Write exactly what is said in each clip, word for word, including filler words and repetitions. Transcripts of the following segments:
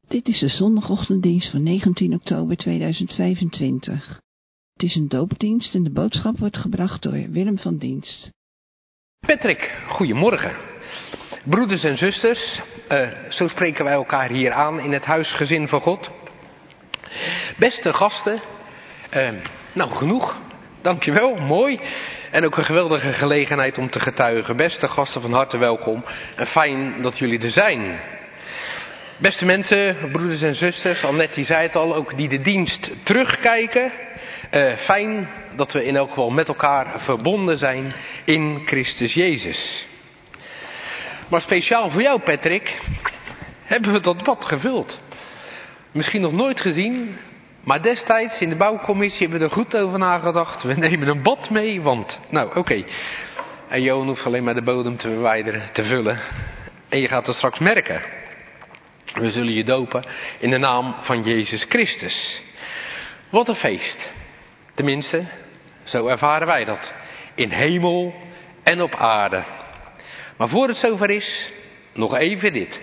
Dit is de zondagochtenddienst van negentien oktober tweeduizend vijfentwintig. Het is een doopdienst en de boodschap wordt gebracht door Willem van Dienst. Patrick, goedemorgen. Broeders en zusters, uh, zo spreken wij elkaar hier aan in het huisgezin van God. Beste gasten, uh, nou genoeg, dankjewel, mooi. En ook een geweldige gelegenheid om te getuigen. Beste gasten, van harte welkom en fijn dat jullie er zijn. Beste mensen, broeders en zusters, Annette die zei het al, ook die de dienst terugkijken. Uh, fijn dat we in elk geval met elkaar verbonden zijn in Christus Jezus. Maar speciaal voor jou, Patrick, hebben we dat bad gevuld. Misschien nog nooit gezien, maar destijds in de bouwcommissie hebben we er goed over nagedacht. We nemen een bad mee, want, nou oké. Okay. En Johan hoeft alleen maar de bodem te verwijderen, te vullen. En je gaat het straks merken. We zullen je dopen in de naam van Jezus Christus. Wat een feest. Tenminste, zo ervaren wij dat. In hemel en op aarde. Maar voor het zover is, nog even dit.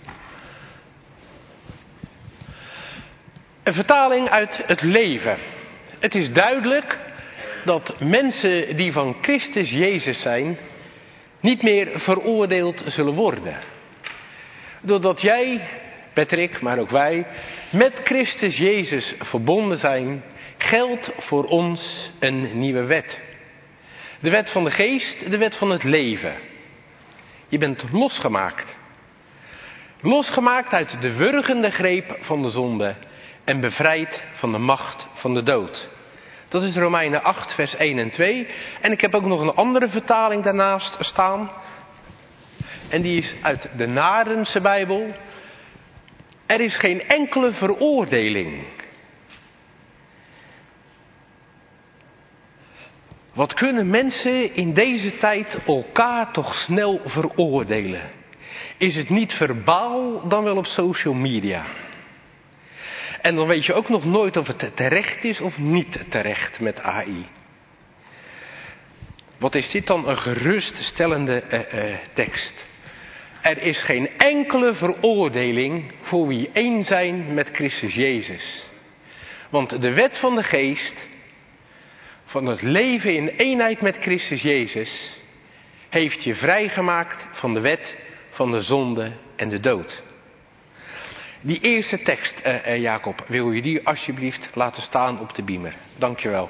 Een vertaling uit het leven. Het is duidelijk dat mensen die van Christus Jezus zijn, niet meer veroordeeld zullen worden. Doordat jij, Patrick, maar ook wij, met Christus Jezus verbonden zijn, geldt voor ons een nieuwe wet. De wet van de geest, de wet van het leven. Je bent losgemaakt. Losgemaakt uit de wurgende greep van de zonde en bevrijd van de macht van de dood. Dat is Romeinen acht, vers één en twee. En ik heb ook nog een andere vertaling daarnaast staan. En die is uit de Naardense Bijbel. Er is geen enkele veroordeling. Wat kunnen mensen in deze tijd elkaar toch snel veroordelen? Is het niet verbaal, dan wel op social media. En dan weet je ook nog nooit of het terecht is of niet terecht met A I. Wat is dit dan een geruststellende uh, uh, tekst? Er is geen enkele veroordeling voor wie één zijn met Christus Jezus. Want de wet van de geest, van het leven in eenheid met Christus Jezus, heeft je vrijgemaakt van de wet van de zonde en de dood. Die eerste tekst, uh, uh, Jacob, wil je die alsjeblieft laten staan op de beamer? Dankjewel.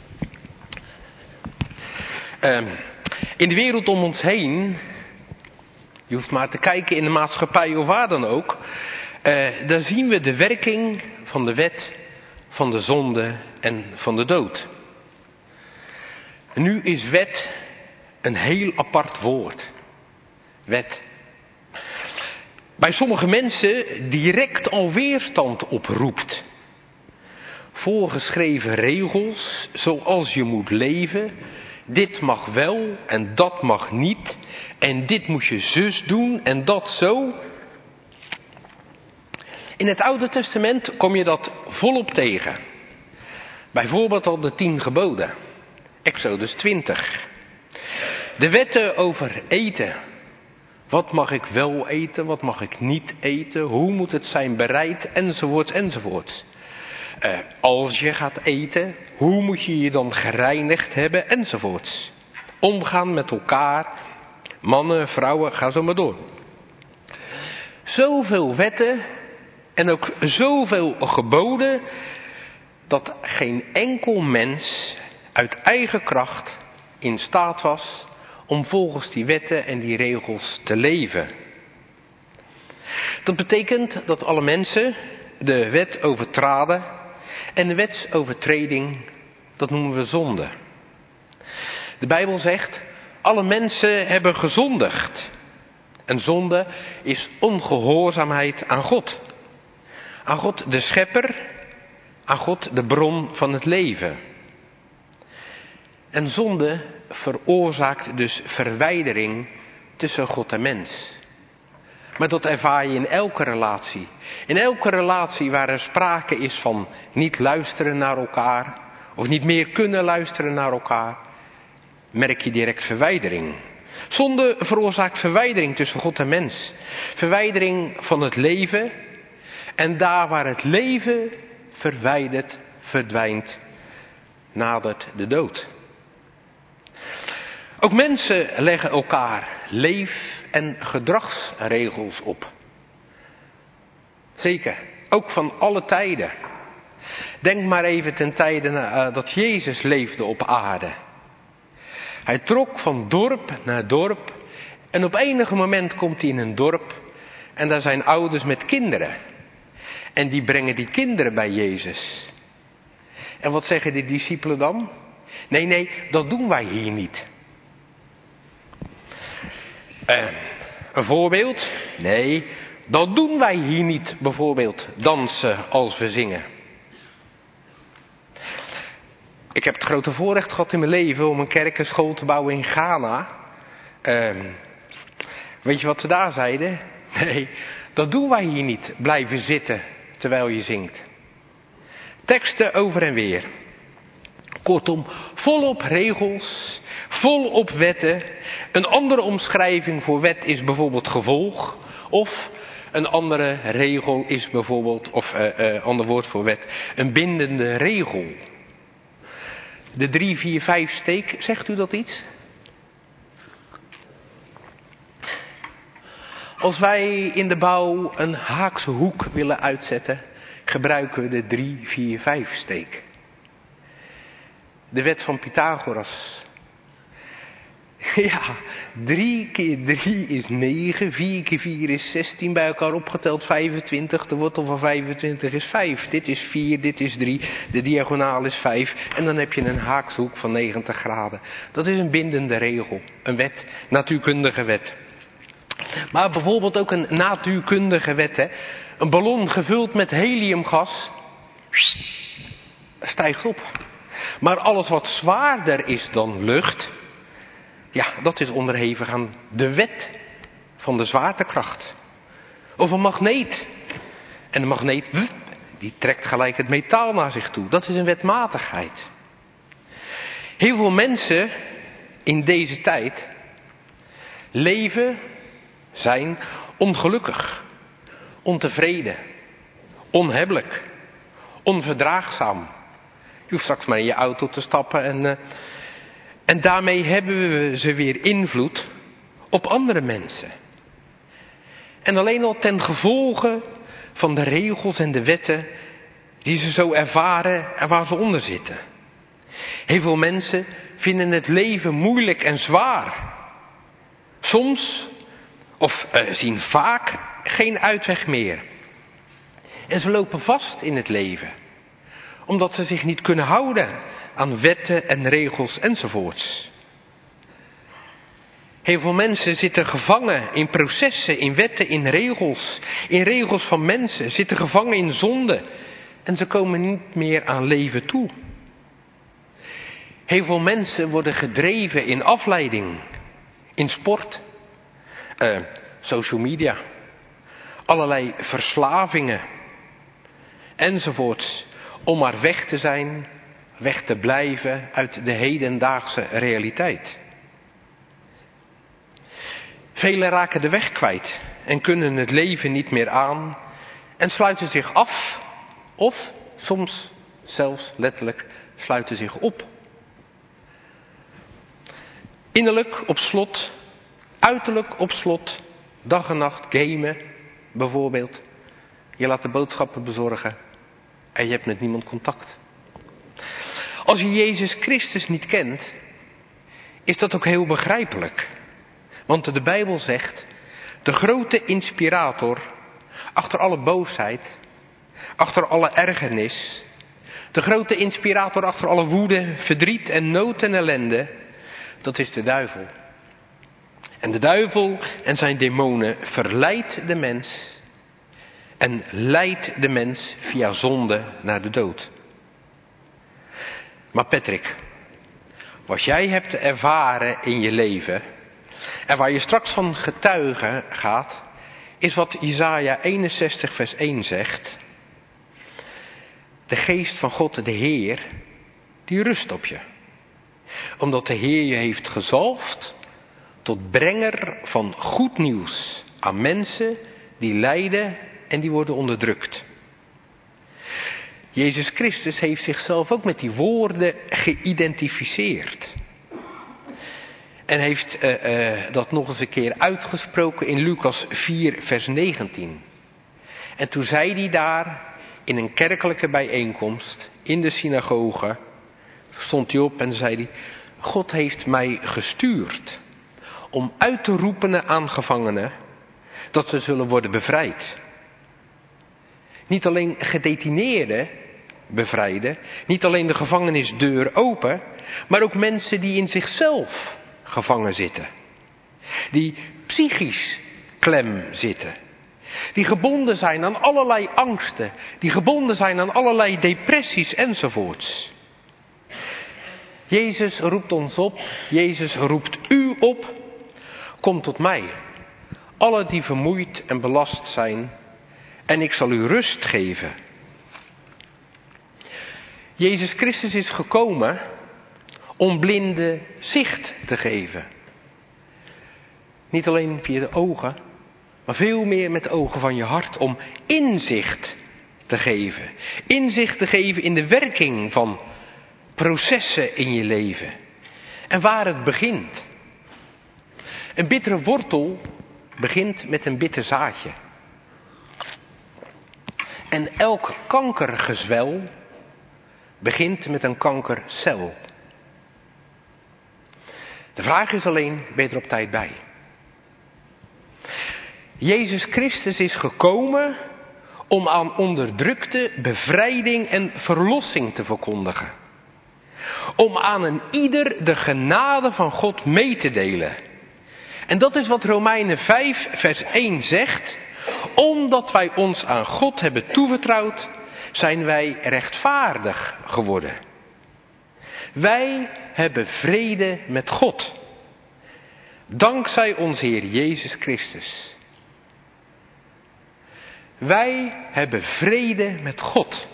Uh, in de wereld om ons heen, je hoeft maar te kijken in de maatschappij of waar dan ook, uh, daar zien we de werking van de wet, van de zonde en van de dood. Nu is wet een heel apart woord. Wet. Bij sommige mensen direct al weerstand oproept. Voorgeschreven regels, zoals je moet leven. Dit mag wel en dat mag niet. En dit moet je zus doen en dat zo. In het Oude Testament kom je dat volop tegen. Bijvoorbeeld al de tien geboden. Exodus twintig. De wetten over eten. Wat mag ik wel eten, wat mag ik niet eten, hoe moet het zijn bereid, enzovoorts, enzovoorts. Uh, als je gaat eten, hoe moet je je dan gereinigd hebben, enzovoorts. Omgaan met elkaar, mannen, vrouwen, ga zo maar door. Zoveel wetten en ook zoveel geboden, dat geen enkel mens uit eigen kracht in staat was om volgens die wetten en die regels te leven. Dat betekent dat alle mensen de wet overtraden en de wetsovertreding, dat noemen we zonde. De Bijbel zegt, alle mensen hebben gezondigd. En zonde is ongehoorzaamheid aan God. Aan God de schepper, aan God de bron van het leven. En zonde veroorzaakt dus verwijdering tussen God en mens. Maar dat ervaar je in elke relatie. In elke relatie waar er sprake is van niet luisteren naar elkaar, of niet meer kunnen luisteren naar elkaar, merk je direct verwijdering. Zonde veroorzaakt verwijdering tussen God en mens. Verwijdering van het leven. En daar waar het leven verwijdert, verdwijnt, nadert de dood. Ook mensen leggen elkaar leef- en gedragsregels op. Zeker, ook van alle tijden. Denk maar even ten tijde uh, dat Jezus leefde op aarde. Hij trok van dorp naar dorp en op enig moment komt hij in een dorp en daar zijn ouders met kinderen. En die brengen die kinderen bij Jezus. En wat zeggen de discipelen dan? Nee, nee, dat doen wij hier niet. Uh, een voorbeeld? Nee, dat doen wij hier niet. Bijvoorbeeld dansen als we zingen. Ik heb het grote voorrecht gehad in mijn leven om een kerk en school te bouwen in Ghana. Uh, weet je wat ze daar zeiden? Nee, dat doen wij hier niet. Blijven zitten terwijl je zingt. Teksten over en weer. Kortom, volop regels, volop wetten. Een andere omschrijving voor wet is bijvoorbeeld gevolg. Of een andere regel is bijvoorbeeld, of uh, uh, ander woord voor wet, een bindende regel. De drie vier vijf steek, zegt u dat iets? Als wij in de bouw een haakse hoek willen uitzetten, gebruiken we de drie vier vijf steek. De wet van Pythagoras. Ja, drie keer drie is negen, vier keer vier is zestien, bij elkaar opgeteld vijfentwintig. De wortel van vijfentwintig is vijf. Dit is vier, dit is drie, de diagonaal is vijf. En dan heb je een haakshoek van negentig graden. Dat is een bindende regel, een wet, natuurkundige wet. Maar bijvoorbeeld ook een natuurkundige wet, hè. Een ballon gevuld met heliumgas stijgt op. Maar alles wat zwaarder is dan lucht, ja, dat is onderhevig aan de wet van de zwaartekracht. Of een magneet. En de magneet, die trekt gelijk het metaal naar zich toe. Dat is een wetmatigheid. Heel veel mensen in deze tijd leven, zijn ongelukkig, ontevreden, onhebbelijk, onverdraagzaam. Je hoeft straks maar in je auto te stappen en, uh, en daarmee hebben we ze weer invloed op andere mensen. En alleen al ten gevolge van de regels en de wetten die ze zo ervaren en waar ze onder zitten. Heel veel mensen vinden het leven moeilijk en zwaar. Soms, of uh, zien vaak, geen uitweg meer. En ze lopen vast in het leven. Omdat ze zich niet kunnen houden aan wetten en regels enzovoorts. Heel veel mensen zitten gevangen in processen, in wetten, in regels. In regels van mensen, zitten gevangen in zonde. En ze komen niet meer aan leven toe. Heel veel mensen worden gedreven in afleiding, in sport, uh, social media, allerlei verslavingen enzovoorts. Om maar weg te zijn, weg te blijven uit de hedendaagse realiteit. Velen raken de weg kwijt en kunnen het leven niet meer aan en sluiten zich af of soms zelfs letterlijk sluiten zich op. Innerlijk op slot, uiterlijk op slot, dag en nacht gamen bijvoorbeeld. Je laat de boodschappen bezorgen en je hebt met niemand contact. Als je Jezus Christus niet kent, is dat ook heel begrijpelijk. Want de Bijbel zegt, de grote inspirator achter alle boosheid, achter alle ergernis, de grote inspirator achter alle woede, verdriet en nood en ellende, dat is de duivel. En de duivel en zijn demonen verleidt de mens en leidt de mens via zonde naar de dood. Maar Patrick, wat jij hebt ervaren in je leven en waar je straks van getuigen gaat, is wat Jesaja eenenzestig vers één zegt. De geest van God, de Heer, die rust op je. Omdat de Heer je heeft gezalfd tot brenger van goed nieuws aan mensen die lijden en die worden onderdrukt. Jezus Christus heeft zichzelf ook met die woorden geïdentificeerd. En heeft uh, uh, dat nog eens een keer uitgesproken in Lucas vier vers negentien. En toen zei hij daar in een kerkelijke bijeenkomst in de synagoge, stond hij op en zei hij: God heeft mij gestuurd om uit te roepen aan gevangenen dat ze zullen worden bevrijd. Niet alleen gedetineerden bevrijden, niet alleen de gevangenisdeur open, maar ook mensen die in zichzelf gevangen zitten. Die psychisch klem zitten. Die gebonden zijn aan allerlei angsten. Die gebonden zijn aan allerlei depressies enzovoorts. Jezus roept ons op. Jezus roept u op. Kom tot mij. Alle die vermoeid en belast zijn. En ik zal u rust geven. Jezus Christus is gekomen om blinden zicht te geven. Niet alleen via de ogen, maar veel meer met de ogen van je hart. Om inzicht te geven. Inzicht te geven in de werking van processen in je leven. En waar het begint. Een bittere wortel begint met een bitter zaadje. En elk kankergezwel begint met een kankercel. De vraag is alleen, ben je er op tijd bij? Jezus Christus is gekomen om aan onderdrukte bevrijding en verlossing te verkondigen. Om aan een ieder de genade van God mee te delen. En dat is wat Romeinen vijf vers één zegt. Omdat wij ons aan God hebben toevertrouwd, zijn wij rechtvaardig geworden. Wij hebben vrede met God. Dankzij onze Heer Jezus Christus. Wij hebben vrede met God.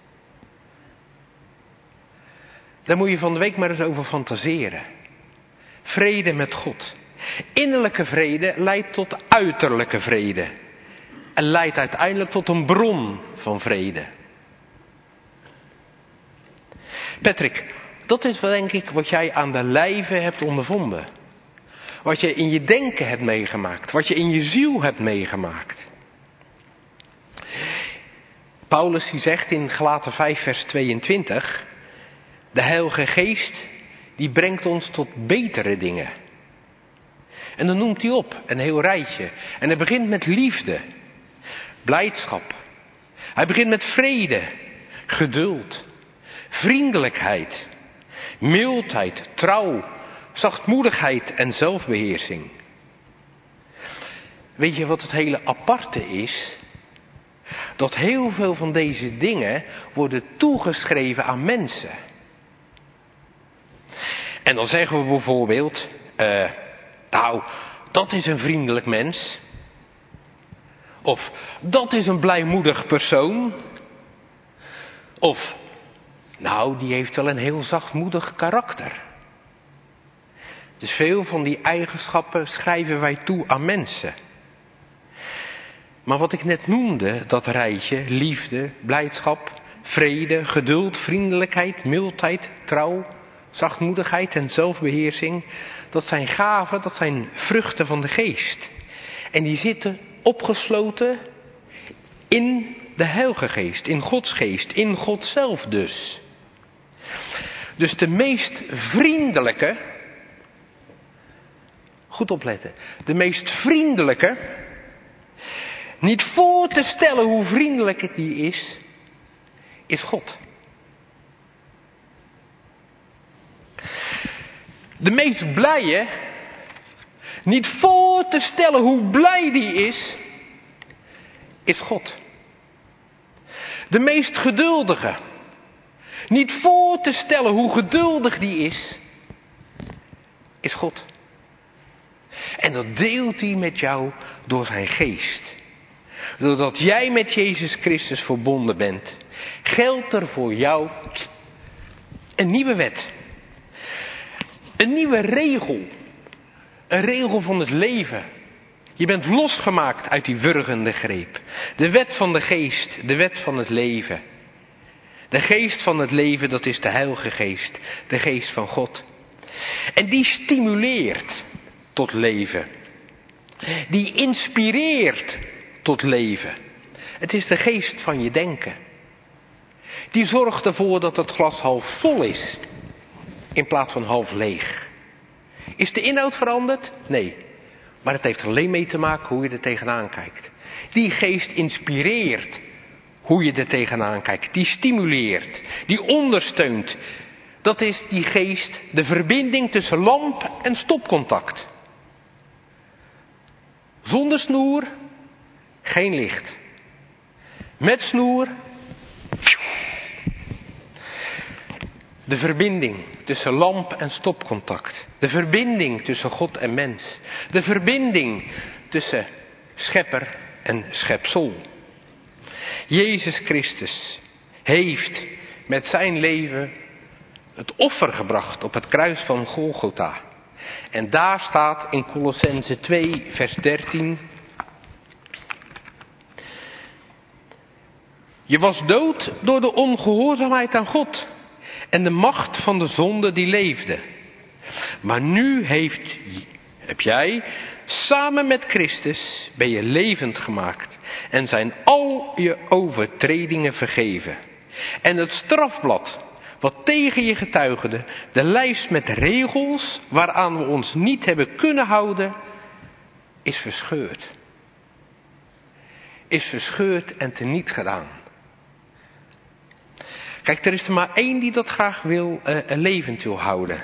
Daar moet je van de week maar eens over fantaseren. Vrede met God. Innerlijke vrede leidt tot uiterlijke vrede. En leidt uiteindelijk tot een bron van vrede. Patrick, dat is wel denk ik wat jij aan de lijve hebt ondervonden. Wat je in je denken hebt meegemaakt. Wat je in je ziel hebt meegemaakt. Paulus die zegt in Galaten vijf vers tweeëntwintig. De Heilige Geest die brengt ons tot betere dingen. En dan noemt hij op een heel rijtje. En hij begint met liefde. Blijdschap. Hij begint met vrede. Geduld. Vriendelijkheid. Mildheid. Trouw. Zachtmoedigheid en zelfbeheersing. Weet je wat het hele aparte is? Dat heel veel van deze dingen worden toegeschreven aan mensen. En dan zeggen we bijvoorbeeld, uh, nou, dat is een vriendelijk mens. Of, dat is een blijmoedig persoon. Of, nou, die heeft wel een heel zachtmoedig karakter. Dus veel van die eigenschappen schrijven wij toe aan mensen. Maar wat ik net noemde, dat rijtje, liefde, blijdschap, vrede, geduld, vriendelijkheid, mildheid, trouw, zachtmoedigheid en zelfbeheersing, dat zijn gaven, dat zijn vruchten van de geest. En die zitten opgesloten in de Heilige Geest, in Gods geest, in God zelf dus. Dus de meest vriendelijke, goed opletten, de meest vriendelijke, niet voor te stellen hoe vriendelijk het die is, is God. De meest blije, niet voor te stellen hoe blij die is, is God. De meest geduldige, niet voor te stellen hoe geduldig die is, is God. En dat deelt hij met jou door zijn geest. Doordat jij met Jezus Christus verbonden bent, geldt er voor jou een nieuwe wet. Een nieuwe regel. Een regel van het leven. Je bent losgemaakt uit die wurgende greep. De wet van de geest, de wet van het leven. De geest van het leven, dat is de Heilige Geest, de geest van God. En die stimuleert tot leven. Die inspireert tot leven. Het is de geest van je denken. Die zorgt ervoor dat het glas half vol is, in plaats van half leeg. Is de inhoud veranderd? Nee. Maar het heeft er alleen mee te maken hoe je er tegenaan kijkt. Die geest inspireert hoe je er tegenaan kijkt. Die stimuleert, die ondersteunt. Dat is die geest, de verbinding tussen lamp en stopcontact. Zonder snoer, geen licht. Met snoer, de verbinding tussen lamp en stopcontact. De verbinding tussen God en mens. De verbinding tussen schepper en schepsel. Jezus Christus heeft met zijn leven het offer gebracht op het kruis van Golgotha. En daar staat in Kolossenzen twee vers dertien. Je was dood door de ongehoorzaamheid aan God en de macht van de zonde die leefde. Maar nu heeft, heb jij, samen met Christus, ben je levend gemaakt en zijn al je overtredingen vergeven. En het strafblad wat tegen je getuigde, de lijst met regels waaraan we ons niet hebben kunnen houden, is verscheurd. Is verscheurd en teniet gedaan. Kijk, er is er maar één die dat graag wil, uh, levend wil houden.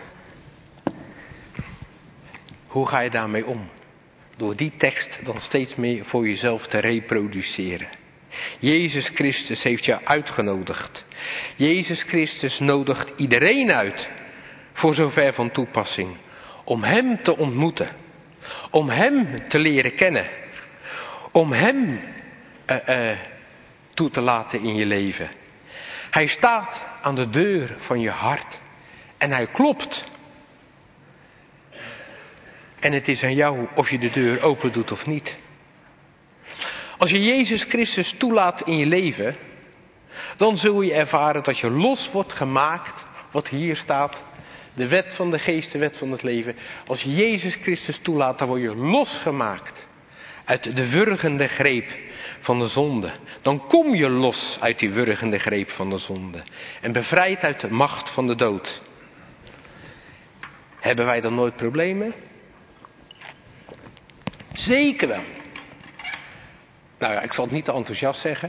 Hoe ga je daarmee om? Door die tekst dan steeds meer voor jezelf te reproduceren. Jezus Christus heeft jou uitgenodigd. Jezus Christus nodigt iedereen uit, voor zover van toepassing, om hem te ontmoeten. Om hem te leren kennen. Om hem uh, uh, toe te laten in je leven. Hij staat aan de deur van je hart. En hij klopt. En het is aan jou of je de deur open doet of niet. Als je Jezus Christus toelaat in je leven, dan zul je ervaren dat je los wordt gemaakt, wat hier staat. De wet van de geest, de wet van het leven. Als je Jezus Christus toelaat, dan word je losgemaakt uit de wurgende greep van de zonde. Dan kom je los uit die wurgende greep van de zonde. En bevrijd uit de macht van de dood. Hebben wij dan nooit problemen? Zeker wel. Nou ja, ik zal het niet te enthousiast zeggen.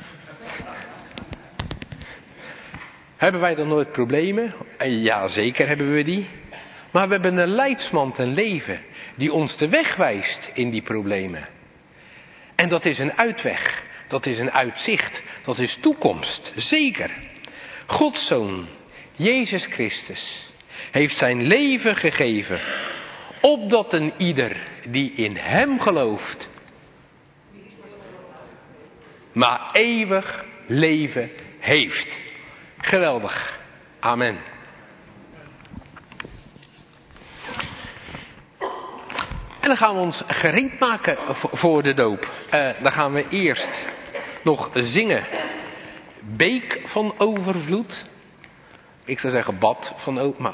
Hebben wij dan nooit problemen? Ja, zeker hebben we die. Maar we hebben een leidsman ten leven die ons de weg wijst in die problemen. En dat is een uitweg. Dat is een uitzicht. Dat is toekomst. Zeker. Gods Zoon, Jezus Christus, heeft zijn leven gegeven, opdat een ieder die in hem gelooft, maar eeuwig leven heeft. Geweldig. Amen. En dan gaan we ons gereed maken voor de doop. Uh, dan gaan we eerst nog zingen. Beek van overvloed. Ik zou zeggen bad van overvloed.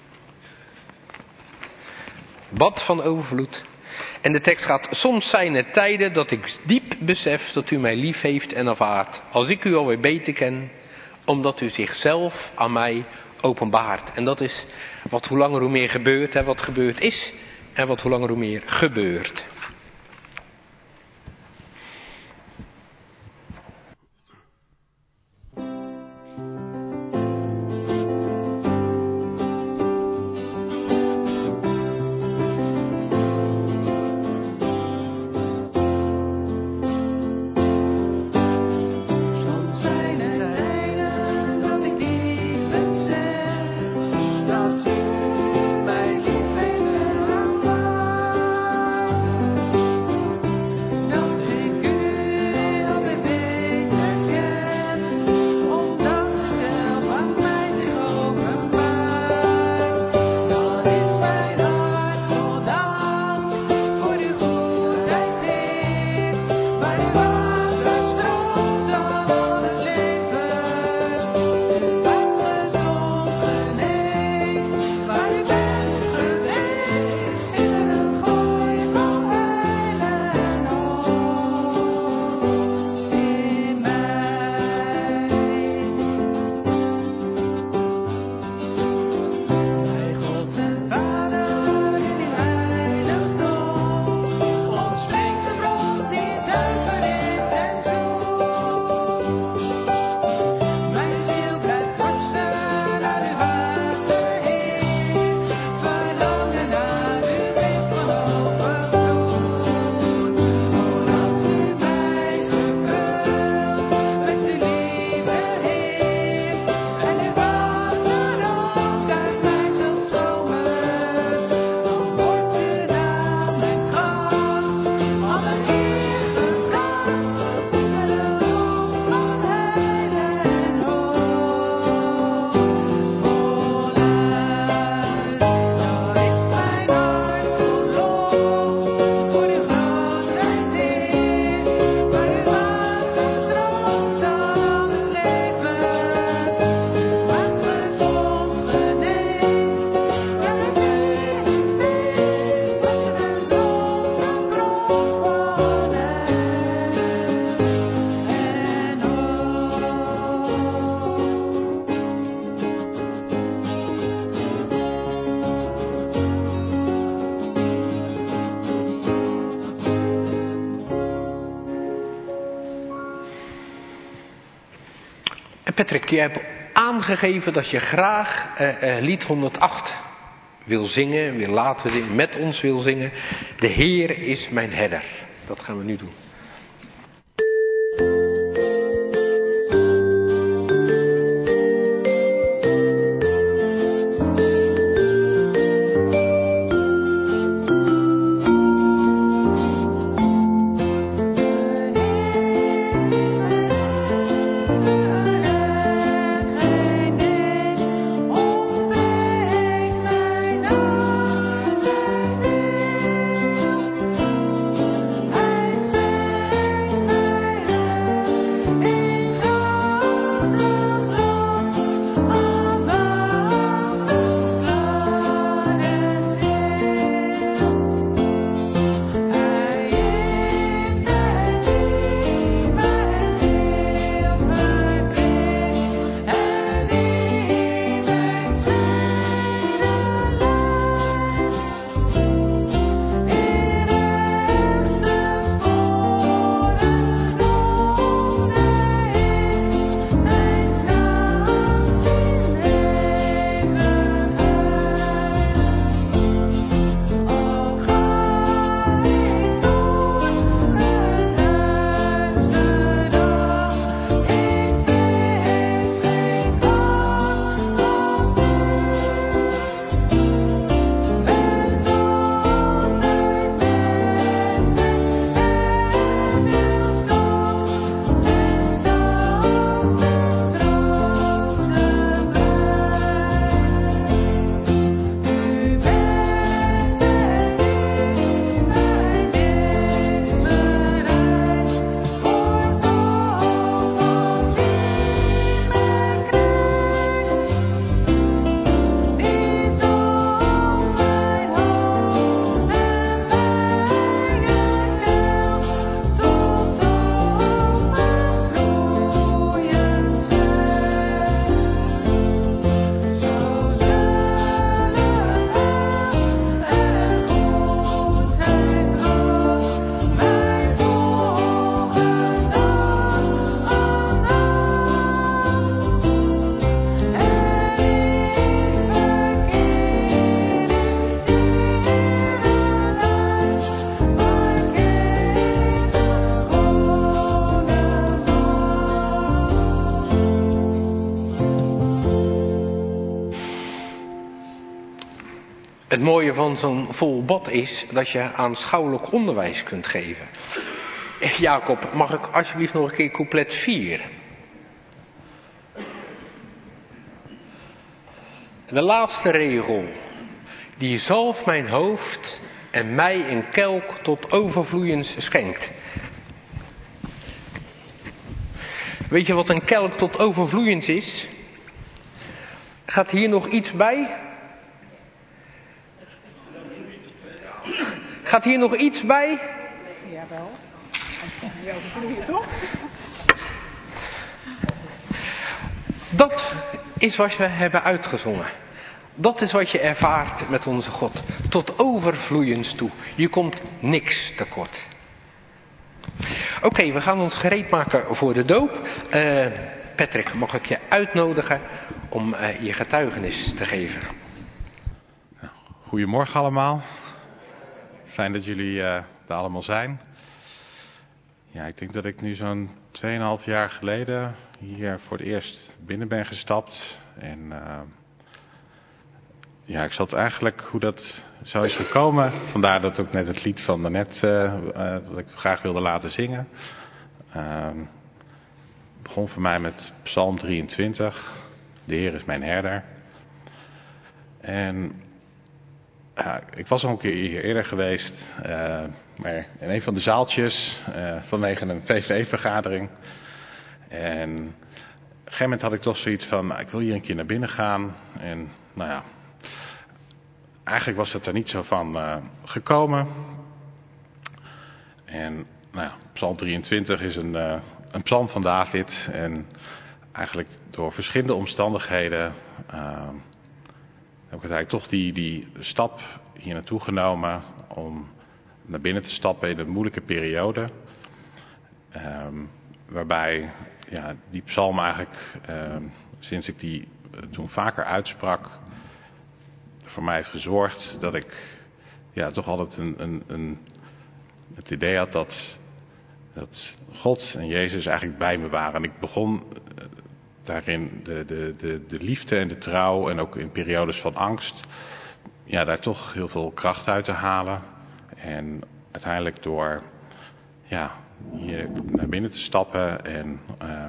Bad van overvloed. En de tekst gaat: soms zijn er tijden dat ik diep besef dat u mij lief heeft en aanvaardt. Als ik u alweer beter ken, omdat u zichzelf aan mij openbaart. En dat is wat hoe langer hoe meer gebeurt. Hè, wat gebeurd is en wat hoe langer hoe meer gebeurt. Dat u mij lief heeft en aanvaardt. Patrick, je hebt aangegeven dat je graag uh, uh, lied honderdacht wil zingen, wil laten zingen, met ons wil zingen. De Heer is mijn herder. Dat gaan we nu doen. Het mooie van zo'n vol bad is dat je aanschouwelijk onderwijs kunt geven. Jacob, mag ik alsjeblieft nog een keer couplet vier? De laatste regel. Die zalf mijn hoofd en mij een kelk tot overvloeiens schenkt. Weet je wat een kelk tot overvloeiens is? Gaat hier nog iets bij? Gaat hier nog iets bij? Jawel. Anders kan je overvloeien, toch? Dat is wat we hebben uitgezongen. Dat is wat je ervaart met onze God. Tot overvloeiens toe. Je komt niks tekort. Oké, okay, we gaan ons gereed maken voor de doop. Uh, Patrick, mag ik je uitnodigen om uh, je getuigenis te geven? Goedemorgen allemaal. Fijn dat jullie uh, er allemaal zijn. Ja, ik denk dat ik nu zo'n tweeënhalf jaar geleden hier voor het eerst binnen ben gestapt. En uh, ja, ik zat eigenlijk hoe dat zo is gekomen. Vandaar dat ook net het lied van daarnet uh, uh, dat ik graag wilde laten zingen. Uh, het begon voor mij met Psalm drieëntwintig. De Heer is mijn herder. En ja, ik was al een keer hier eerder geweest. Uh, maar in een van de zaaltjes uh, vanwege een V V-vergadering. En op een gegeven moment had ik toch zoiets van, nou, ik wil hier een keer naar binnen gaan. En nou ja, eigenlijk was het er niet zo van uh, gekomen. En nou ja, Psalm drieëntwintig is een, uh, een psalm van David. En eigenlijk door verschillende omstandigheden uh, heb ik uiteindelijk toch die, die stap hier naartoe genomen om naar binnen te stappen in een moeilijke periode. Um, waarbij ja, die psalm eigenlijk, uh, sinds ik die uh, toen vaker uitsprak, voor mij heeft gezorgd dat ik ja, toch altijd een, een, een, het idee had dat, dat God en Jezus eigenlijk bij me waren. En ik begon uh, daarin de, de, de, de liefde en de trouw en ook in periodes van angst, ja, daar toch heel veel kracht uit te halen. En uiteindelijk door ja, hier naar binnen te stappen en uh,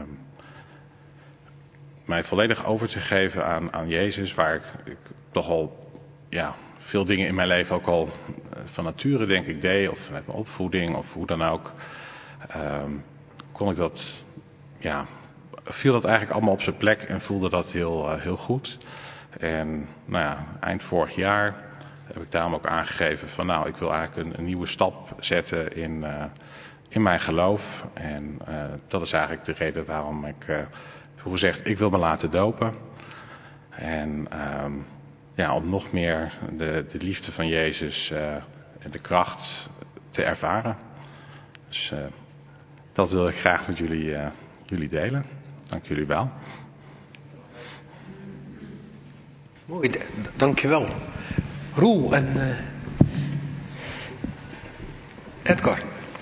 mij volledig over te geven aan, aan Jezus, waar ik, ik toch al ja, veel dingen in mijn leven ook al uh, van nature denk ik deed, of met mijn opvoeding of hoe dan ook, uh, kon ik dat, ja, viel dat eigenlijk allemaal op zijn plek en voelde dat heel, uh, heel goed. En nou ja, eind vorig jaar heb ik daarom ook aangegeven van nou, ik wil eigenlijk een, een nieuwe stap zetten in, uh, in mijn geloof. En uh, dat is eigenlijk de reden waarom ik uh, heb gezegd, ik wil me laten dopen. En uh, ja, om nog meer de, de liefde van Jezus uh, en de kracht te ervaren. Dus uh, dat wil ik graag met jullie, uh, jullie delen. Dank jullie wel. Mooi, d- dankjewel. Roel en uh, Edgar.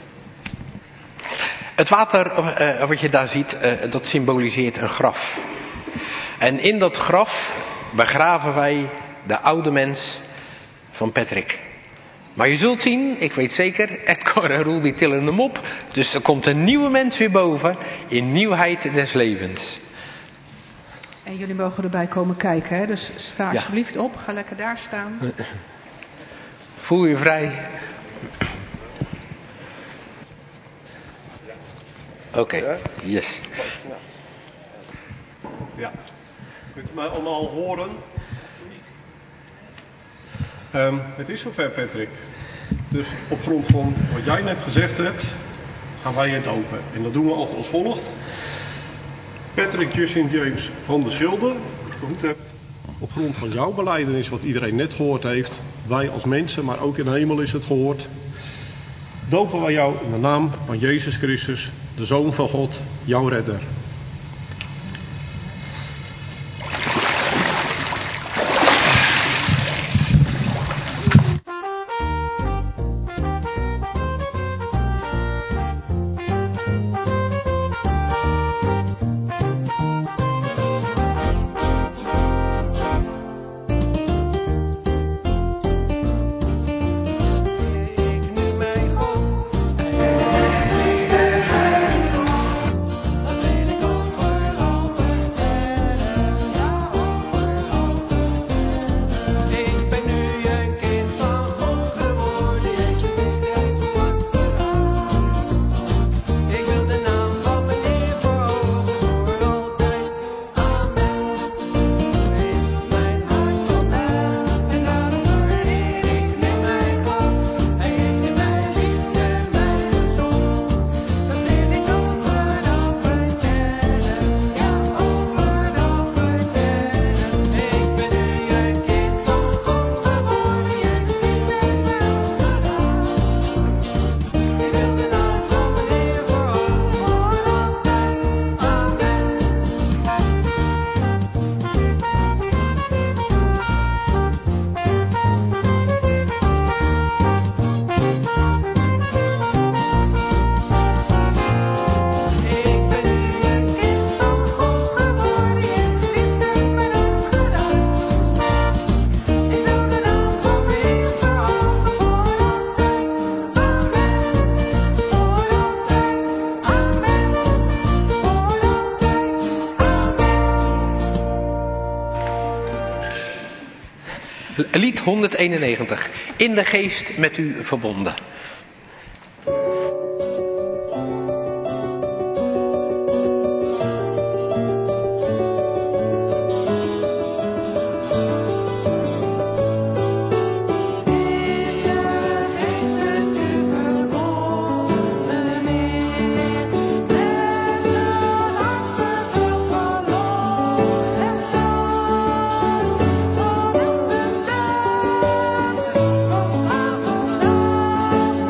Het water uh, wat je daar ziet, uh, dat symboliseert een graf. En in dat graf begraven wij de oude mens van Patrick. Maar je zult zien, ik weet zeker, Edgar en Roel die tillen hem op. Dus er komt een nieuwe mens weer boven in nieuwheid des levens. En jullie mogen erbij komen kijken, hè? Dus sta Ja. alsjeblieft op, ga lekker daar staan. Voel je vrij. Oké, okay. Yes. Ja, kunt u mij allemaal horen? Um, het is zover, Patrick. Dus op grond van wat jij net gezegd hebt, gaan wij het open. En dat doen we altijd als volgt. Patrick Justin James van der Schilder, als ik het goed heb, op grond van jouw belijdenis, wat iedereen net gehoord heeft, wij als mensen, maar ook in de hemel is het gehoord, dopen wij jou in de naam van Jezus Christus, de Zoon van God, jouw redder. Lied honderdeenennegentig. In de geest met u verbonden. Thank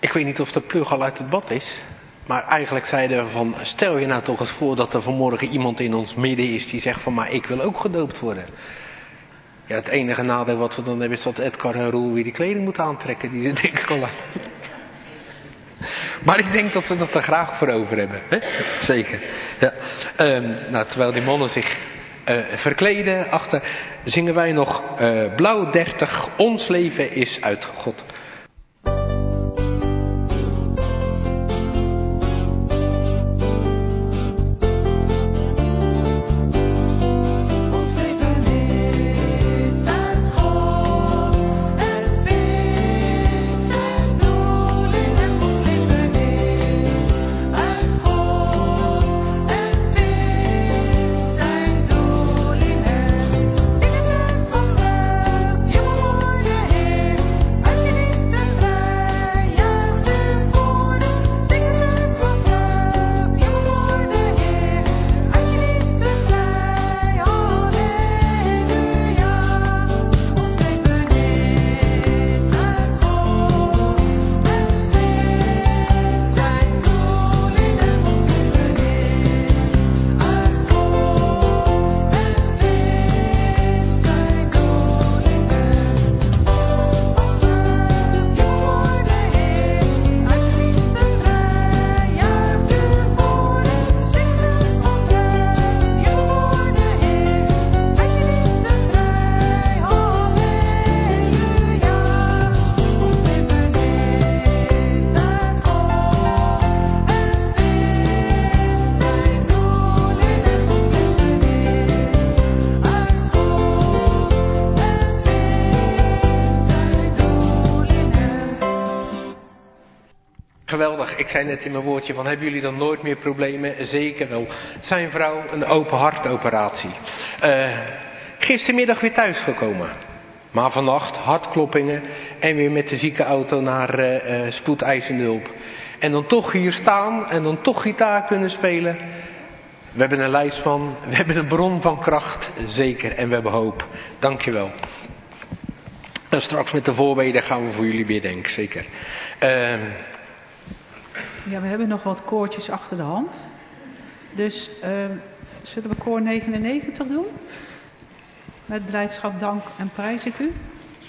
Ik weet niet of de plug al uit het bad is. Maar eigenlijk zeiden we van, stel je nou toch eens voor dat er vanmorgen iemand in ons midden is die zegt van, maar ik wil ook gedoopt worden. Ja, het enige nadeel wat we dan hebben is dat Edgar en Roel weer die kleding moeten aantrekken. Die ze denk ik al uit. Maar ik denk dat ze dat er graag voor over hebben. Hè? Zeker. Ja. Um, nou, terwijl die mannen zich uh, verkleden achter, zingen wij nog uh, Blauw dertig, ons leven is uit God. Geweldig, ik zei net in mijn woordje van, hebben jullie dan nooit meer problemen? Zeker wel. Zijn vrouw een open hartoperatie. Uh, gistermiddag weer thuisgekomen. Maar vannacht hartkloppingen en weer met de ziekenauto naar uh, uh, spoedeisende hulp. En dan toch hier staan en dan toch gitaar kunnen spelen. We hebben een lijst van, we hebben een bron van kracht, zeker. En we hebben hoop. Dankjewel. En straks met de voorbeden gaan we voor jullie weer denken, zeker. Uh, Ja, we hebben nog wat koortjes achter de hand. Dus uh, zullen we koor negenennegentig doen? Met blijdschap, dank en prijs ik u.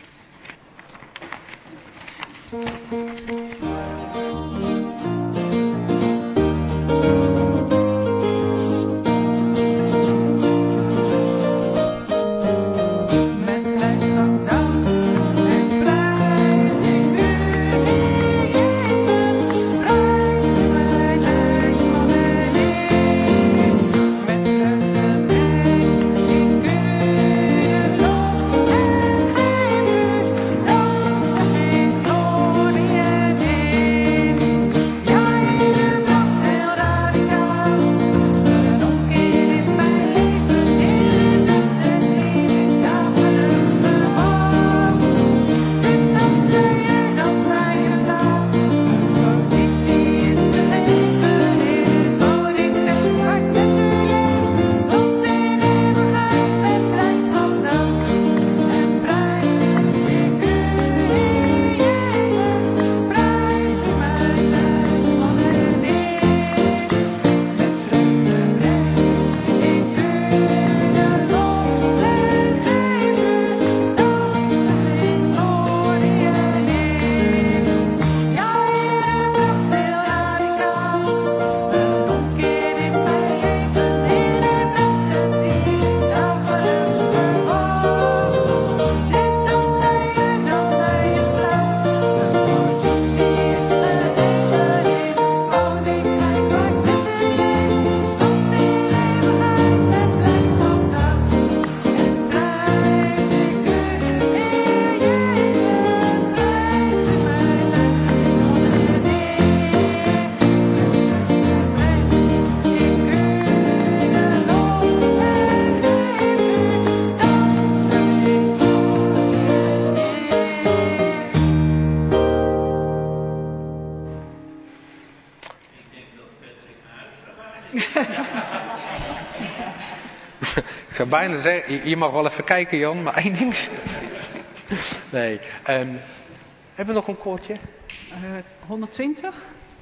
Ik zou bijna zeggen, je mag wel even kijken Jan, maar één ding. Nee. Um, hebben we nog een koortje? Uh, honderdtwintig.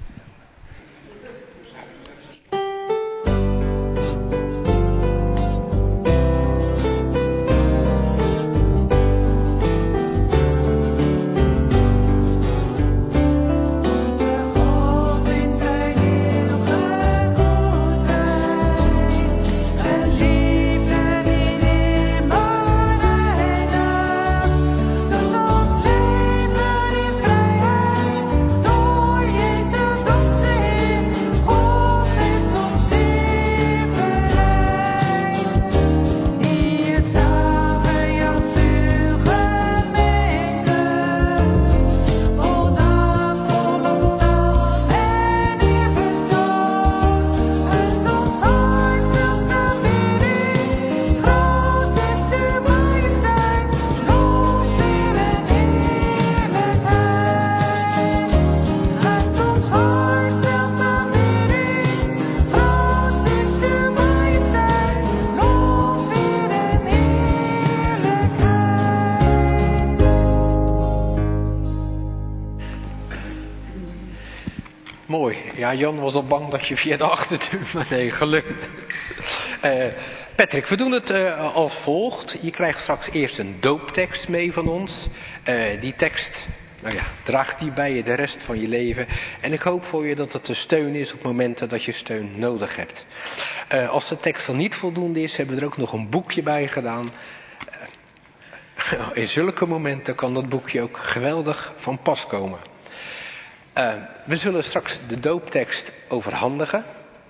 Mooi. Ja, Jan was al bang dat je via de achterdeur, maar nee, gelukt. Uh, Patrick, we doen het uh, als volgt. Je krijgt straks eerst een dooptekst mee van ons. Uh, die tekst, nou ja, draagt die bij je de rest van je leven. En ik hoop voor je dat het een steun is op momenten dat je steun nodig hebt. Uh, als de tekst dan niet voldoende is, hebben we er ook nog een boekje bij gedaan. Uh, in zulke momenten kan dat boekje ook geweldig van pas komen. Uh, we zullen straks de dooptekst overhandigen.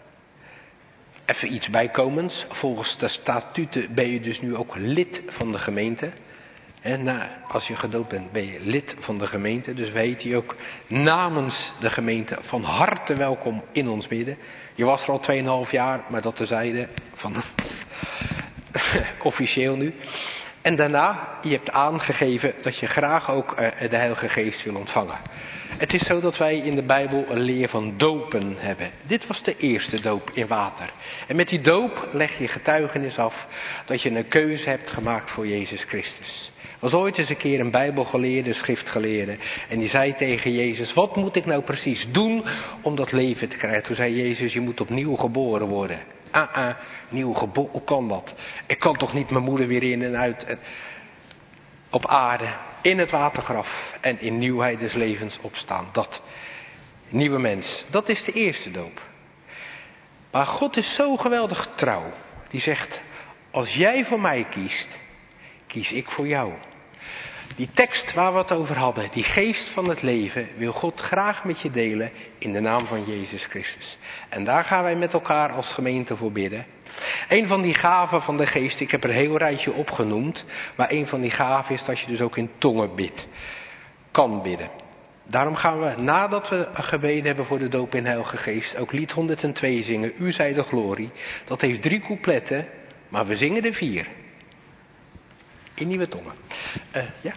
Even iets bijkomends. Volgens de statuten ben je dus nu ook lid van de gemeente. En na, als je gedoopt bent, ben je lid van de gemeente. Dus we heten je ook namens de gemeente van harte welkom in ons midden. Je was er al tweeënhalf jaar, maar dat terzijde van officieel nu. En daarna, je hebt aangegeven dat je graag ook uh, de Heilige Geest wil ontvangen. Het is zo dat wij in de Bijbel een leer van dopen hebben. Dit was de eerste doop in water. En met die doop leg je getuigenis af dat je een keuze hebt gemaakt voor Jezus Christus. Er was ooit eens een keer een Bijbelgeleerde, schriftgeleerde. En die zei tegen Jezus, wat moet ik nou precies doen om dat leven te krijgen? Toen zei Jezus, je moet opnieuw geboren worden. Ah, ah, nieuw geboren, hoe kan dat? Ik kan toch niet mijn moeder weer in en uit en op aarde, in het watergraf en in nieuwheid des levens opstaan. Dat nieuwe mens, dat is de eerste doop. Maar God is zo geweldig trouw. Die zegt, als jij voor mij kiest, kies ik voor jou. Die tekst waar we het over hadden, die geest van het leven, wil God graag met je delen in de naam van Jezus Christus. En daar gaan wij met elkaar als gemeente voor bidden. Een van die gaven van de geest, ik heb er een heel rijtje opgenoemd, maar een van die gaven is dat je dus ook in tongen bidt. Kan bidden. Daarom gaan we, nadat we gebeden hebben voor de doop in Heilige Geest, ook lied honderdtwee zingen, U zij de glorie. Dat heeft drie coupletten, maar we zingen er vier. In nieuwe tongen. Uh, ja.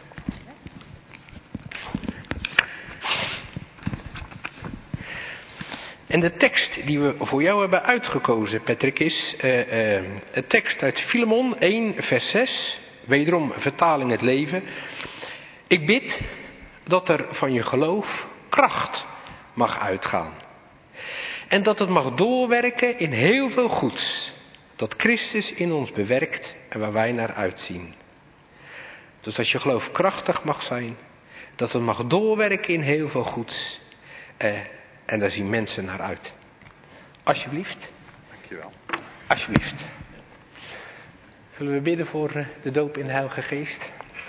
En de tekst die we voor jou hebben uitgekozen, Patrick, is uh, uh, een tekst uit Filemon één, vers zes. Wederom vertaling het leven. Ik bid dat er van je geloof kracht mag uitgaan. En dat het mag doorwerken in heel veel goeds. Dat Christus in ons bewerkt en waar wij naar uitzien. Dus dat je geloof krachtig mag zijn. Dat het mag doorwerken in heel veel goeds. Eh, en daar zien mensen naar uit. Alsjeblieft. Dankjewel. Alsjeblieft. Zullen we bidden voor de doop in de Heilige Geest?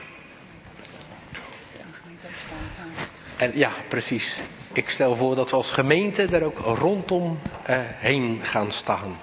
En ja, precies. Ik stel voor dat we als gemeente daar ook rondom uh, heen gaan staan.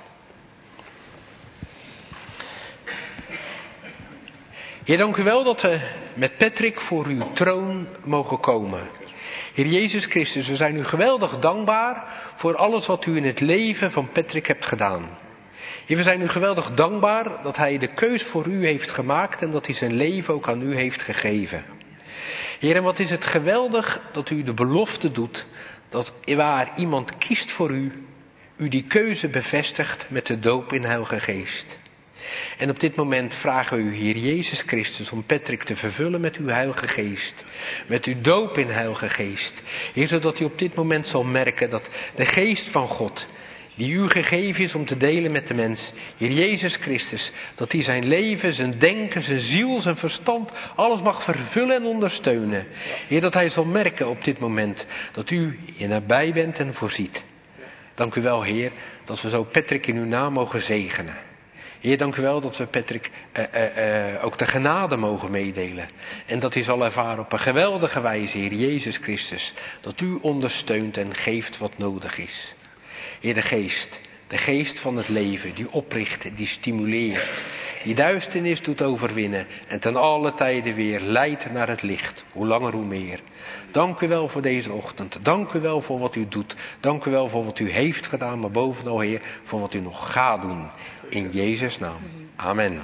Heer, dank u wel dat we met Patrick voor uw troon mogen komen. Heer Jezus Christus, we zijn u geweldig dankbaar voor alles wat u in het leven van Patrick hebt gedaan. Heer, we zijn u geweldig dankbaar dat hij de keus voor u heeft gemaakt en dat hij zijn leven ook aan u heeft gegeven. Heer, en wat is het geweldig dat u de belofte doet dat waar iemand kiest voor u, u die keuze bevestigt met de doop in Heilige Geest. En op dit moment vragen we u, Heer Jezus Christus, om Patrick te vervullen met uw Heilige Geest. Met uw doop in Heilige Geest. Heer, zodat u op dit moment zal merken dat de Geest van God, die u gegeven is om te delen met de mens, Heer Jezus Christus, dat hij zijn leven, zijn denken, zijn ziel, zijn verstand, alles mag vervullen en ondersteunen. Heer, dat hij zal merken op dit moment dat u je nabij bent en voorziet. Dank u wel, Heer, dat we zo Patrick in uw naam mogen zegenen. Heer, dank u wel dat we Patrick uh, uh, uh, ook de genade mogen meedelen. En dat hij zal ervaren op een geweldige wijze, Heer Jezus Christus, dat u ondersteunt en geeft wat nodig is. Heer, de geest, de geest van het leven, die opricht, die stimuleert, die duisternis doet overwinnen en ten alle tijden weer leidt naar het licht, hoe langer hoe meer. Dank u wel voor deze ochtend, dank u wel voor wat u doet, dank u wel voor wat u heeft gedaan, maar bovenal, Heer, voor wat u nog gaat doen. In Jezus' naam. Amen.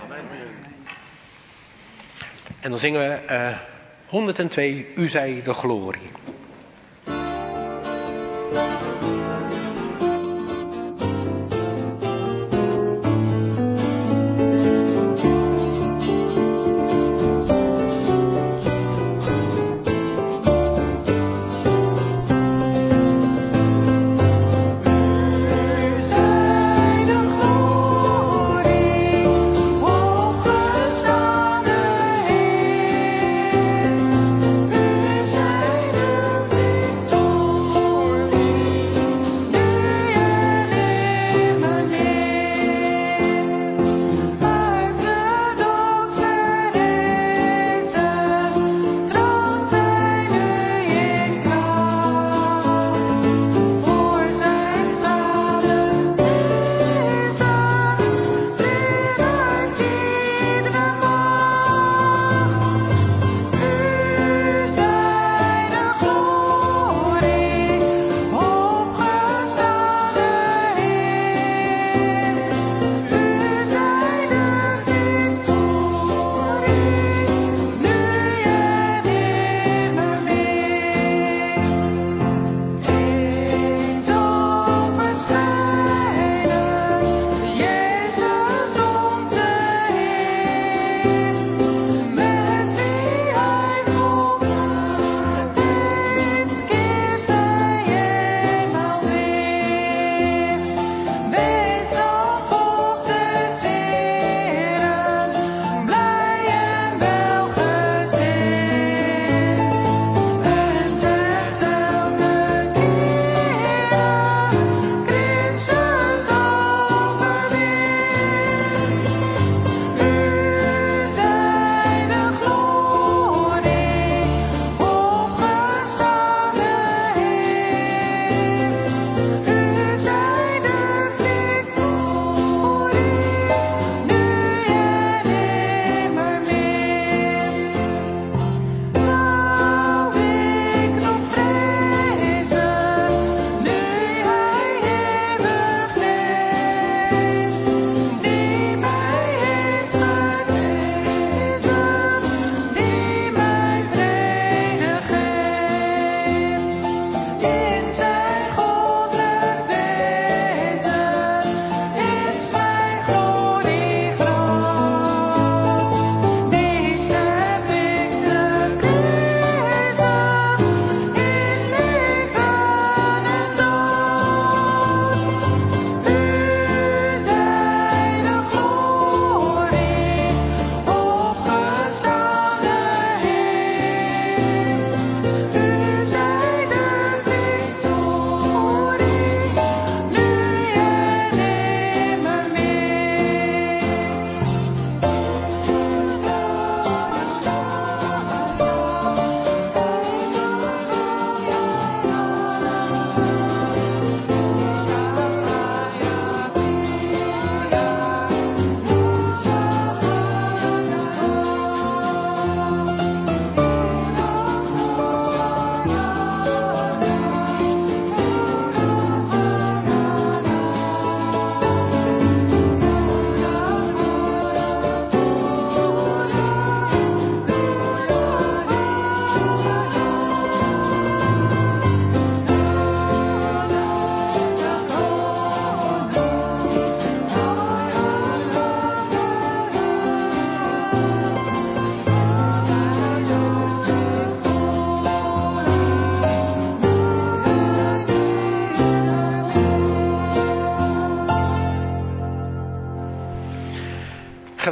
En dan zingen we uh, honderdtwee, U zij de glorie. U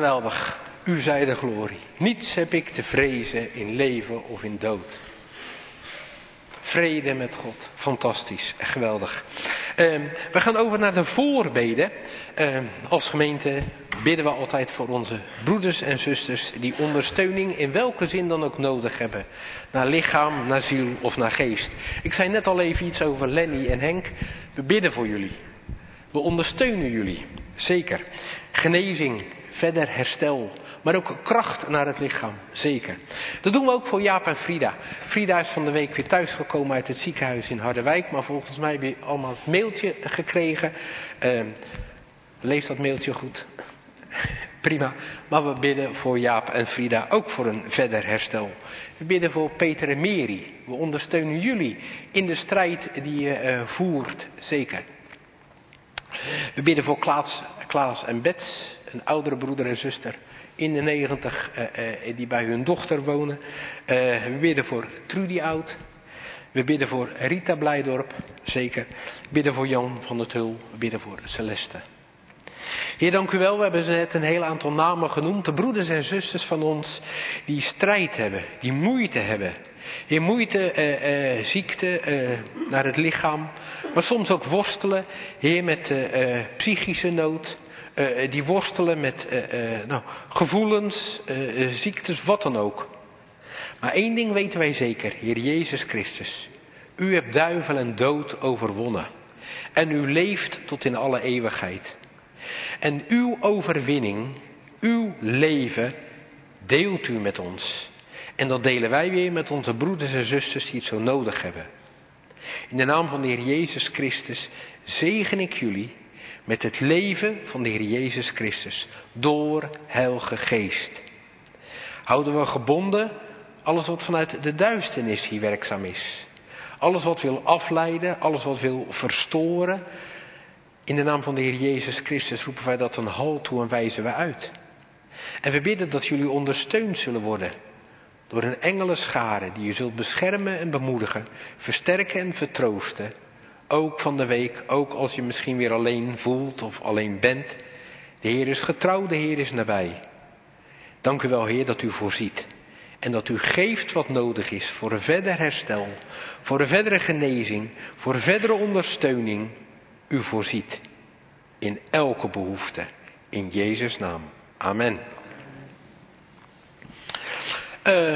Geweldig. U zij de glorie. Niets heb ik te vrezen in leven of in dood. Vrede met God. Fantastisch. Geweldig. Uh, we gaan over naar de voorbeden. Uh, als gemeente bidden we altijd voor onze broeders en zusters die ondersteuning in welke zin dan ook nodig hebben. Naar lichaam, naar ziel of naar geest. Ik zei net al even iets over Lenny en Henk. We bidden voor jullie. We ondersteunen jullie. Zeker. Genezing, verder herstel. Maar ook kracht naar het lichaam. Zeker. Dat doen we ook voor Jaap en Frida. Frida is van de week weer thuisgekomen uit het ziekenhuis in Harderwijk. Maar volgens mij heb je allemaal het mailtje gekregen. Uh, lees dat mailtje goed. Prima. Maar we bidden voor Jaap en Frida ook voor een verder herstel. We bidden voor Peter en Mary. We ondersteunen jullie in de strijd die je uh, voert. Zeker. We bidden voor Klaas, Klaas en Bets. Een oudere broeder en zuster. In de negentig, uh, uh, die bij hun dochter wonen. Uh, we bidden voor Trudy Oud. We bidden voor Rita Blijdorp, zeker. We bidden voor Jan van der Tul. We bidden voor Celeste. Heer, dank u wel. We hebben net een heel aantal namen genoemd. De broeders en zusters van ons die strijd hebben, die moeite hebben. Heer, moeite, uh, uh, ziekte uh, naar het lichaam. Maar soms ook worstelen, Heer, met uh, uh, psychische nood. Uh, die worstelen met uh, uh, nou, gevoelens, uh, uh, ziektes, wat dan ook. Maar één ding weten wij zeker, Heer Jezus Christus. U hebt duivel en dood overwonnen. En u leeft tot in alle eeuwigheid. En uw overwinning, uw leven, deelt u met ons. En dat delen wij weer met onze broeders en zusters die het zo nodig hebben. In de naam van de Heer Jezus Christus zegen ik jullie met het leven van de Heer Jezus Christus. Door Heilige Geest. Houden we gebonden alles wat vanuit de duisternis hier werkzaam is. Alles wat wil afleiden, alles wat wil verstoren. In de naam van de Heer Jezus Christus roepen wij dat een halt toe en wijzen we uit. En we bidden dat jullie ondersteund zullen worden door een engelenschare die je zult beschermen en bemoedigen, versterken en vertroosten. Ook van de week, ook als je misschien weer alleen voelt of alleen bent. De Heer is getrouw, de Heer is nabij. Dank u wel, Heer, dat u voorziet. En dat u geeft wat nodig is voor een verder herstel, voor een verdere genezing, voor een verdere ondersteuning. U voorziet in elke behoefte. In Jezus' naam. Amen. Uh,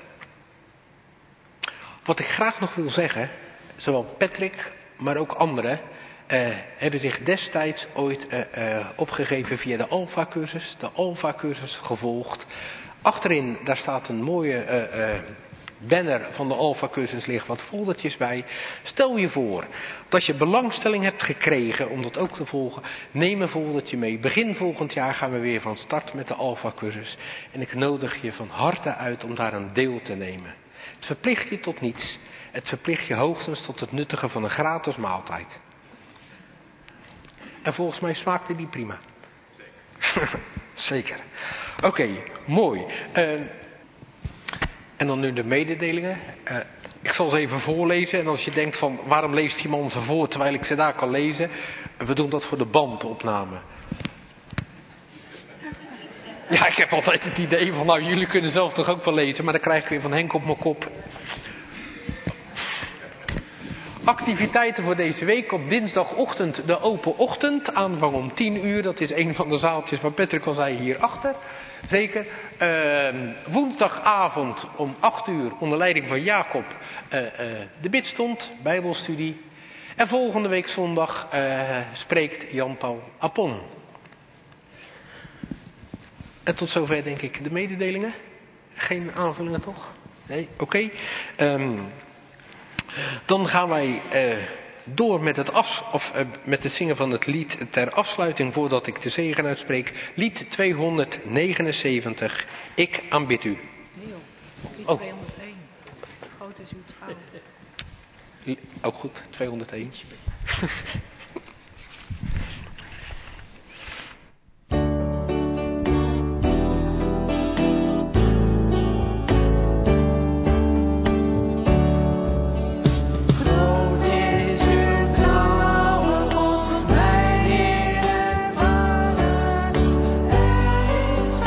wat ik graag nog wil zeggen, zowel Patrick, maar ook anderen, uh, hebben zich destijds ooit uh, uh, opgegeven via de Alpha-cursus, de Alpha-cursus gevolgd. Achterin, daar staat een mooie uh, uh, banner van de Alpha-cursus, liggen wat foldertjes bij. Stel je voor dat je belangstelling hebt gekregen om dat ook te volgen. Neem een foldertje mee. Begin volgend jaar gaan we weer van start met de Alpha-cursus. En ik nodig je van harte uit om daar een deel te nemen. Het verplicht je tot niets. Het verplicht je hoogstens tot het nuttigen van een gratis maaltijd. En volgens mij smaakte die prima. Zeker. Zeker. Oké, okay, mooi. Uh, en dan nu de mededelingen. Uh, ik zal ze even voorlezen. En als je denkt van waarom leest die man ze voor terwijl ik ze daar kan lezen. We doen dat voor de bandopname. Ja, ik heb altijd het idee van nou jullie kunnen zelf toch ook wel lezen. Maar dan krijg ik weer van Henk op mijn kop. Activiteiten voor deze week. Op dinsdagochtend de open ochtend. Aanvang om tien uur. Dat is een van de zaaltjes waar Patrick al zei hierachter. Zeker. Uh, woensdagavond om acht uur onder leiding van Jacob uh, uh, de bidstond. Bijbelstudie. En volgende week zondag uh, spreekt Jan-Paul Apon. En tot zover denk ik de mededelingen. Geen aanvullingen toch? Nee? Oké. Okay. Um, Dan gaan wij uh, door met het, af, of, uh, met het zingen van het lied ter afsluiting voordat ik de zegen uitspreek. Lied tweehonderdnegenenzeventig. Ik aanbid u. Nee joh, lied oh. tweehonderdéén. Groot is uw trouw. Ook goed, tweehonderdéén. Is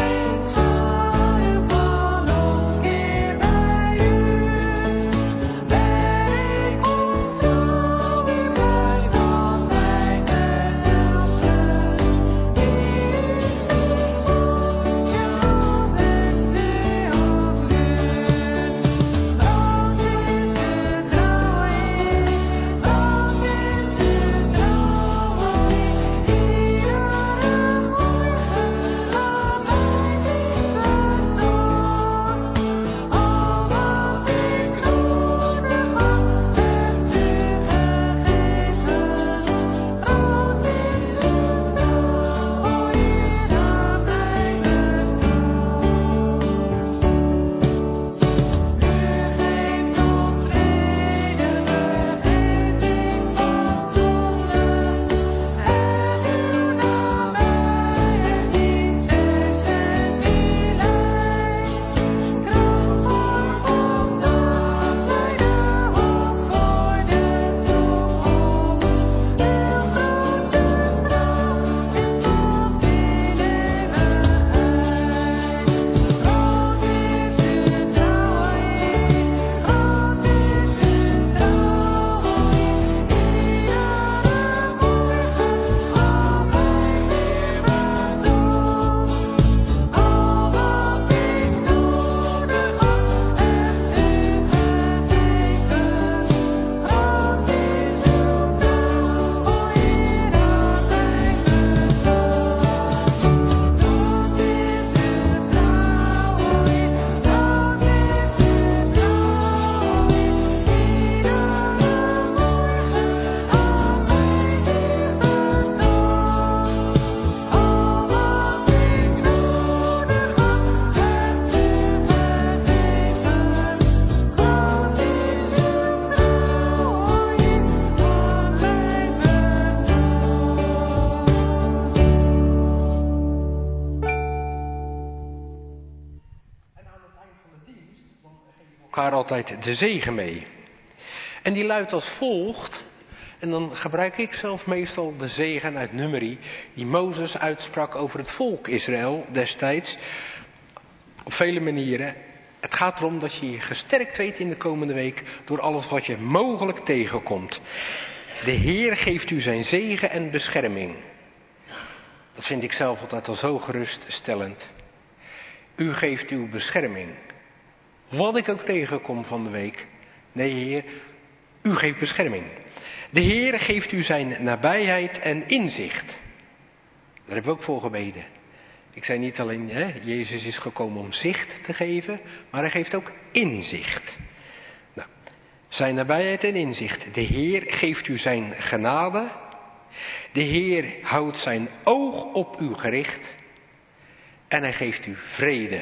elkaar altijd de zegen mee. En die luidt als volgt. En dan gebruik ik zelf meestal de zegen uit Numeri die Mozes uitsprak over het volk Israël destijds. Op vele manieren. Het gaat erom dat je je gesterkt weet in de komende week door alles wat je mogelijk tegenkomt. De Heer geeft u zijn zegen en bescherming. Dat vind ik zelf altijd al zo geruststellend. U geeft uw bescherming. Wat ik ook tegenkom van de week. Nee, Heer, u geeft bescherming. De Heer geeft u zijn nabijheid en inzicht. Daar hebben we ook voor gebeden. Ik zei niet alleen, hè, Jezus is gekomen om zicht te geven, maar hij geeft ook inzicht. Nou, zijn nabijheid en inzicht. De Heer geeft u zijn genade. De Heer houdt zijn oog op u gericht. En hij geeft u vrede.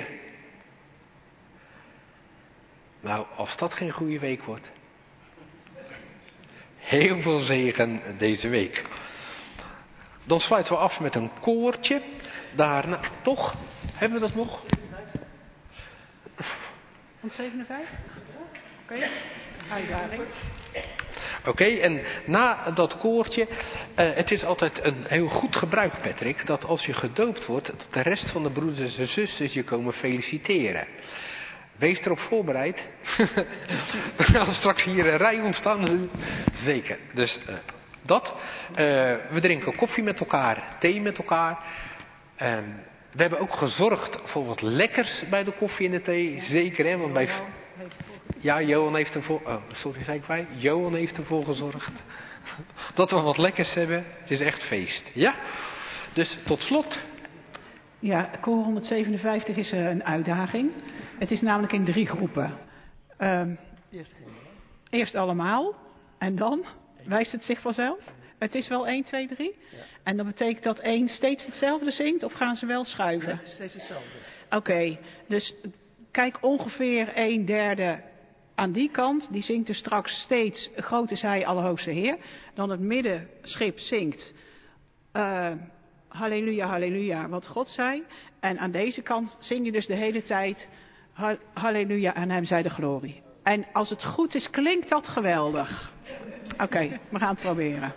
Nou, als dat geen goede week wordt. Heel veel zegen deze week. Dan sluiten we af met een koortje. Daarna, toch? Hebben we dat nog? honderdzevenenvijftig? Oké, okay. Uitdaging. Oké, okay, en na dat koortje, uh, het is altijd een heel goed gebruik, Patrick, dat als je gedoopt wordt, dat de rest van de broeders en zusters je komen feliciteren. Wees erop voorbereid. Als straks hier een rij ontstaan, zeker. Dus uh, dat. Uh, we drinken koffie met elkaar, thee met elkaar. Uh, we hebben ook gezorgd voor wat lekkers bij de koffie en de thee. Zeker, hè? Want bij... Ja, Johan heeft ervoor... Oh, sorry, zei ik bij? Johan heeft ervoor gezorgd. Dat we wat lekkers hebben. Het is echt feest. Ja? Dus tot slot. Ja, koor honderdzevenenvijftig is een uitdaging. Het is namelijk in drie groepen. Um, eerst, eerst allemaal. En dan wijst het zich vanzelf. Het is wel één, twee, drie. Ja. En dat betekent dat één steeds hetzelfde zingt of gaan ze wel schuiven? Nee, steeds hetzelfde. Oké, okay, dus kijk ongeveer een derde aan die kant. Die zingt er straks steeds groot is hij, Allerhoogste Heer. Dan het middenschip zingt uh, halleluja, halleluja, wat God zei. En aan deze kant zing je dus de hele tijd halleluja, aan hem zij de glorie. En als het goed is, klinkt dat geweldig. Oké, okay, we gaan het proberen.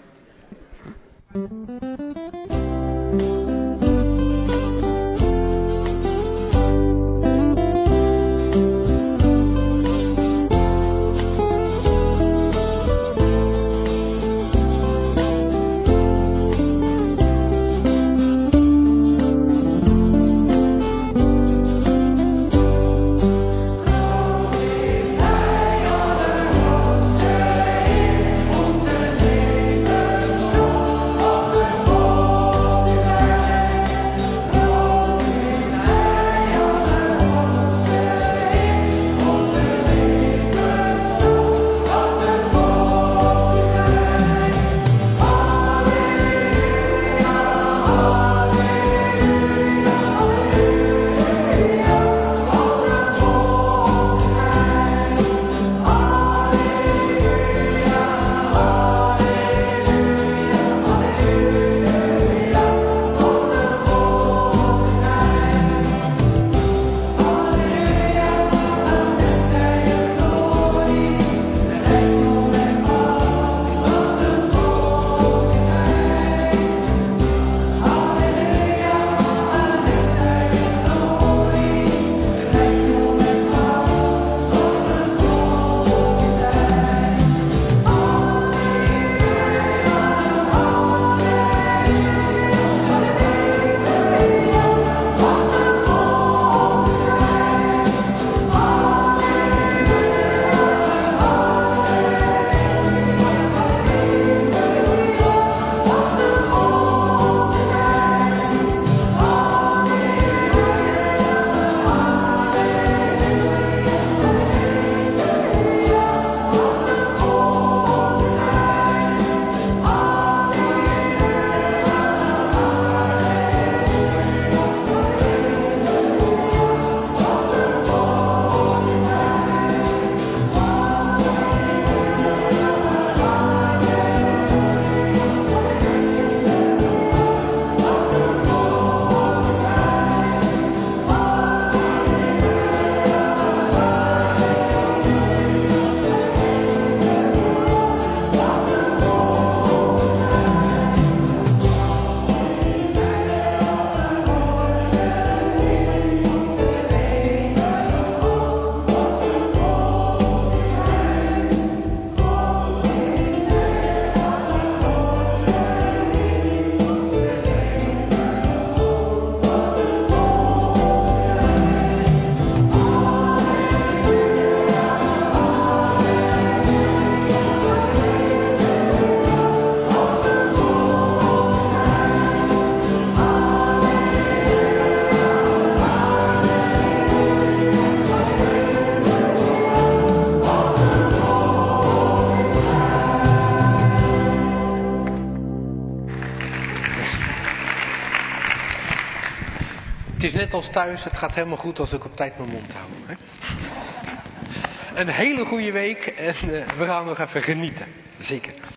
Thank you. Het is net als thuis, het gaat helemaal goed als ik op tijd mijn mond hou. Hè? Een hele goede week en uh, we gaan nog even genieten. Zeker.